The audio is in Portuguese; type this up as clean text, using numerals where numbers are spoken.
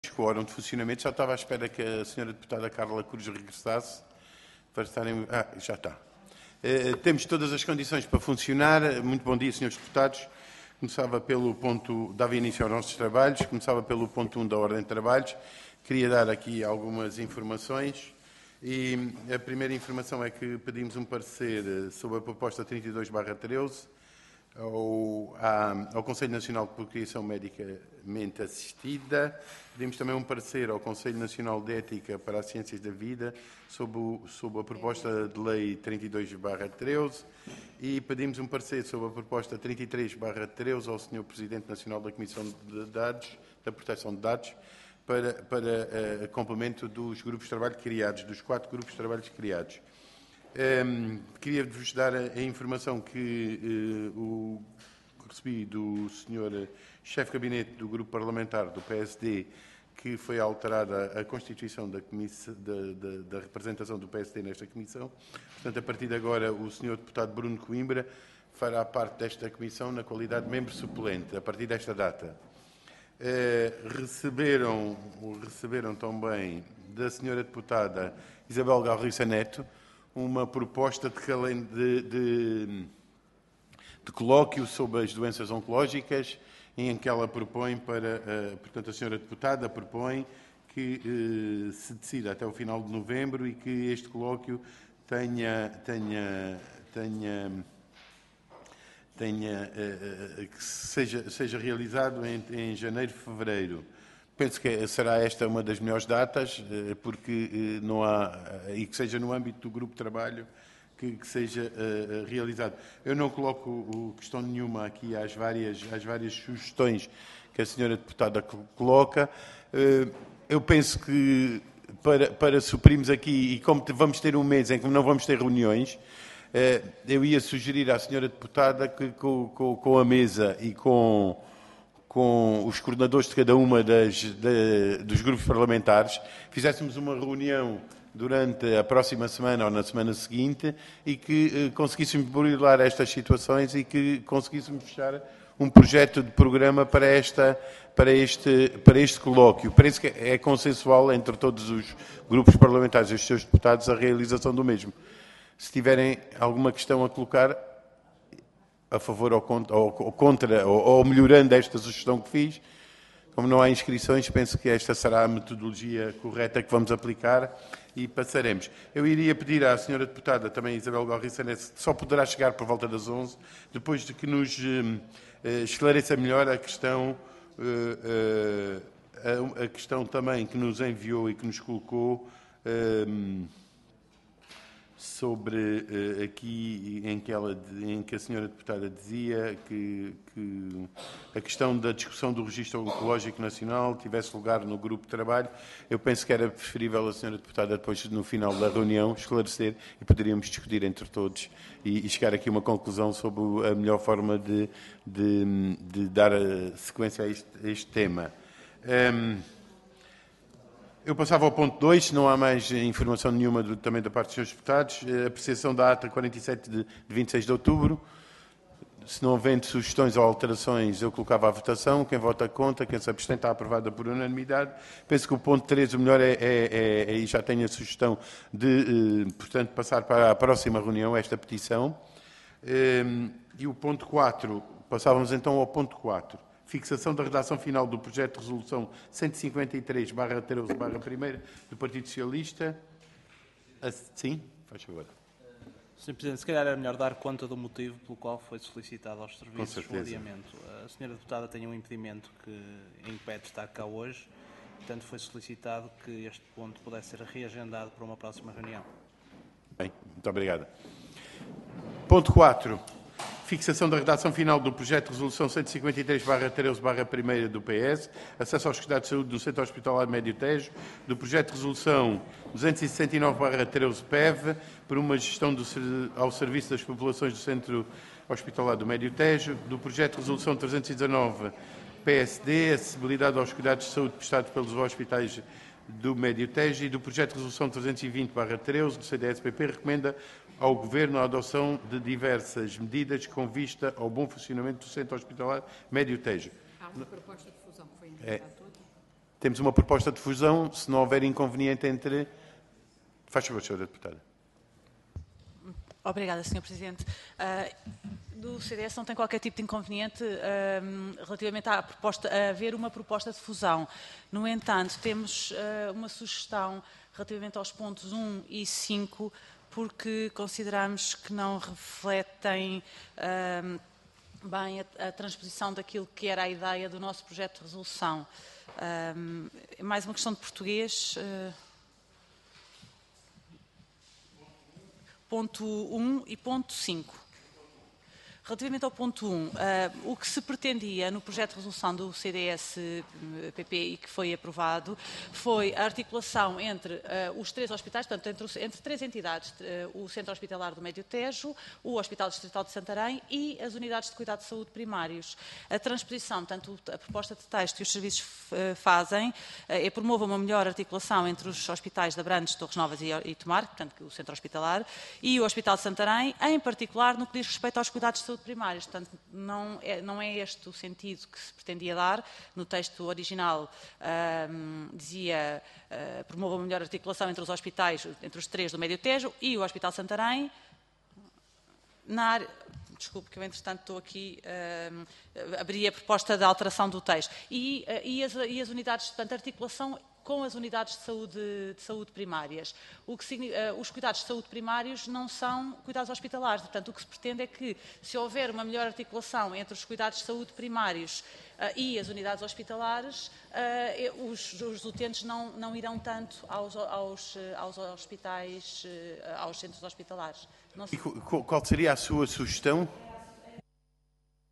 quórum de funcionamento. Já estava à espera que a senhora deputada Carla Cruz regressasse para estarem... já está. Temos todas as condições para funcionar. Muito bom dia, senhores deputados. Começava pelo ponto... Dava início aos nossos trabalhos. Começava pelo ponto 1 da ordem de trabalhos. Queria dar aqui algumas informações. E a primeira informação é que pedimos um parecer sobre a proposta 32/13 ao Conselho Nacional de Procriação Medicamente Assistida. Pedimos também um parecer ao Conselho Nacional de Ética para as Ciências da Vida sobre a proposta de lei 32/13 e pedimos um parecer sobre a proposta 33/13 ao Sr. Presidente Nacional da Comissão de Dados, da Proteção de Dados, para complemento dos grupos de trabalho criados, dos 4 grupos de trabalho criados. Queria-vos dar a informação que recebi do Sr. Chefe de Gabinete do Grupo Parlamentar do PSD, que foi alterada a constituição da representação do PSD nesta comissão. Portanto, a partir de agora, o Sr. Deputado Bruno Coimbra fará parte desta comissão na qualidade de membro suplente, a partir desta data. Receberam também da Sra. Deputada Isabel Galriça Neto uma proposta de colóquio sobre as doenças oncológicas, em que ela propõe portanto, a Sra. Deputada propõe que se decida até o final de novembro e que este colóquio que seja realizado em janeiro, fevereiro. Penso que será esta uma das melhores datas, porque não há, e que seja no âmbito do grupo de trabalho que seja realizado. Eu não coloco questão nenhuma aqui às várias sugestões que a senhora deputada coloca. Eu penso que para suprirmos aqui, e como vamos ter um mês em que não vamos ter reuniões, eu ia sugerir à senhora deputada que com a mesa e com os coordenadores de cada uma dos grupos parlamentares, fizéssemos uma reunião durante a próxima semana ou na semana seguinte e que conseguíssemos burilar estas situações e que conseguíssemos fechar um projeto de programa para este colóquio. Parece que é consensual entre todos os grupos parlamentares e os seus deputados a realização do mesmo. Se tiverem alguma questão a colocar a favor ou contra, ou melhorando esta sugestão que fiz, como não há inscrições, penso que esta será a metodologia correta que vamos aplicar e passaremos. Eu iria pedir à senhora deputada, também Isabel Galriça Neto, que só poderá chegar por volta das 11, depois de que nos esclareça melhor a questão também que nos enviou e que nos colocou sobre aqui em que a senhora deputada dizia que a questão da discussão do Registro Oncológico Nacional tivesse lugar no grupo de trabalho. Eu penso que era preferível a senhora deputada depois, no final da reunião, esclarecer e poderíamos discutir entre todos e chegar aqui a uma conclusão sobre a melhor forma de dar sequência a este tema. Eu passava ao ponto 2, se não há mais informação nenhuma também da parte dos senhores deputados. A apreciação da ata 47 de 26 de outubro. Se não havendo sugestões ou alterações, eu colocava à votação. Quem vota contra, quem se abstém, está aprovada por unanimidade. Penso que o ponto 3, o melhor e já tenho a sugestão de, portanto, passar para a próxima reunião esta petição. E o ponto 4, passávamos então ao ponto 4. Fixação da redação final do projeto de resolução 153/13/1 do Partido Socialista. Sim, faz favor. Sr. Presidente, se calhar era melhor dar conta do motivo pelo qual foi solicitado aos serviços o adiamento. A senhora deputada tem um impedimento que impede de estar cá hoje, portanto foi solicitado que este ponto pudesse ser reagendado para uma próxima reunião. Bem, muito obrigado. Ponto 4. Fixação da redação final do projeto de resolução 153/13/1 do PS, acesso aos cuidados de saúde do Centro Hospitalar Médio Tejo, do projeto de resolução 269/13 PEV, por uma gestão ao serviço das populações do Centro Hospitalar do Médio Tejo, do projeto de resolução 319 PSD, acessibilidade aos cuidados de saúde prestados pelos hospitais do Médio Tejo, e do projeto de resolução 320/13 do CDS-PP, recomenda ao Governo a adoção de diversas medidas com vista ao bom funcionamento do Centro Hospitalar Médio Tejo. Há uma proposta de fusão que foi entregada toda. Temos uma proposta de fusão, se não houver inconveniente entre... Faz favor, Sra. Deputada. Obrigada, Sr. Presidente. Do CDS não tem qualquer tipo de inconveniente relativamente à proposta, a haver uma proposta de fusão. No entanto, temos uma sugestão relativamente aos pontos 1 e 5, porque consideramos que não refletem bem a transposição daquilo que era a ideia do nosso projeto de resolução. É mais uma questão de português. Ponto 1 e ponto 5. Relativamente ao ponto 1, o que se pretendia no projeto de resolução do CDS-PP e que foi aprovado foi a articulação entre os 3 hospitais, portanto, entre 3 entidades, o Centro Hospitalar do Médio Tejo, o Hospital Distrital de Santarém e as unidades de cuidado de saúde primários. A transposição, portanto, a proposta de texto que os serviços fazem é promover uma melhor articulação entre os hospitais de Abrantes, Torres Novas e Tomar, portanto, o Centro Hospitalar, e o Hospital de Santarém, em particular no que diz respeito aos cuidados de saúde primários. Portanto, não é este o sentido que se pretendia dar. No texto original dizia promova uma melhor articulação entre os hospitais, entre os 3 do Médio Tejo e o Hospital Santarém. Na área... Desculpe que eu, entretanto, estou aqui, abri a proposta de alteração do texto. E as unidades, portanto, articulação com as unidades de saúde primárias. Os cuidados de saúde primários não são cuidados hospitalares. Portanto, o que se pretende é que, se houver uma melhor articulação entre os cuidados de saúde primários e as unidades hospitalares, os utentes não irão tanto aos hospitais, aos centros hospitalares. E qual seria a sua sugestão?